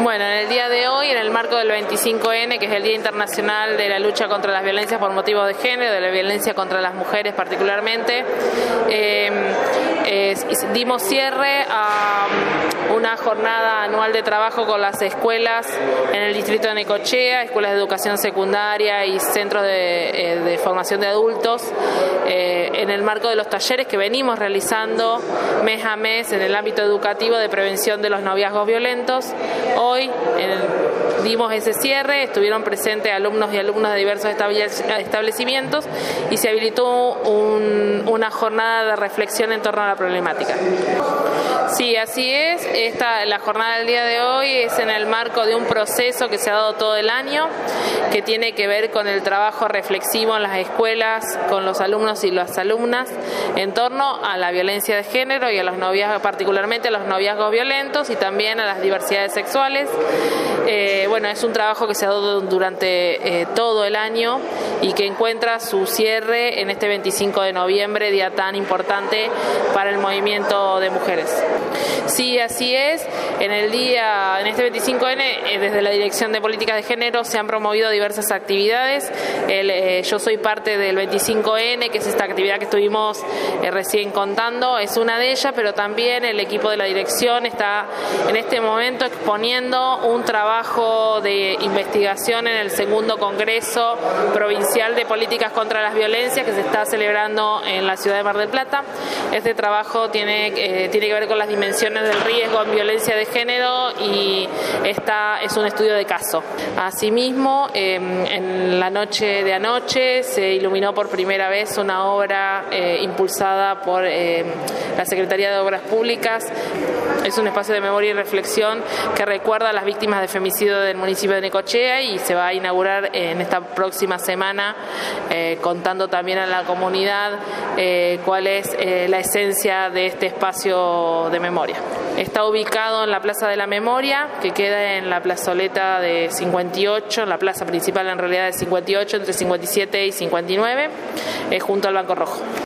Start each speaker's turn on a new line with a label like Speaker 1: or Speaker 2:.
Speaker 1: Bueno, en el día de hoy, en el marco del 25N, que es el Día Internacional de la Lucha contra las Violencias por Motivos de Género, de la violencia contra las mujeres particularmente, dimos cierre a una jornada anual de trabajo con las escuelas en el distrito de Necochea, escuelas de educación secundaria y centros de formación de adultos, en el marco de los talleres que venimos realizando mes a mes en el ámbito educativo de prevención de los noviazgos violentos. Hoy dimos ese cierre, estuvieron presentes alumnos y alumnas de diversos establecimientos y se habilitó una jornada de reflexión en torno a la problemática. Sí, así es. La jornada del día de hoy es en el marco de un proceso que se ha dado todo el año, que tiene que ver con el trabajo reflexivo en las escuelas, con los alumnos y las alumnas, en torno a la violencia de género y a los noviazgos, particularmente a los noviazgos violentos y también a las diversidades sexuales. Bueno, es un trabajo que se ha dado durante todo el año y que encuentra su cierre en este 25 de noviembre, día tan importante para el movimiento de mujeres. Sí, así es. En este 25N, desde la Dirección de Políticas de Género se han promovido diversas actividades. Yo soy parte del 25N, que es esta actividad que estuvimos recién contando, es una de ellas, pero también el equipo de la dirección está en este momento exponiendo un trabajo de investigación en el segundo Congreso Provincial de Políticas contra las Violencias que se está celebrando en la ciudad de Mar del Plata. Este trabajo tiene que ver con las dimensiones del riesgo en violencia de género y es un estudio de caso. Asimismo, en la noche de anoche se iluminó por primera vez una obra impulsada por la Secretaría de Obras Públicas. Es un espacio de memoria y reflexión que recuerda a las víctimas de femicidio del municipio de Necochea y se va a inaugurar en esta próxima semana, contando también a la comunidad cuál es la esencia de este espacio de memoria. Está ubicado en la Plaza de la Memoria, que queda en la plazoleta de 58, la plaza principal en realidad de 58, entre 57 y 59, junto al Banco Rojo.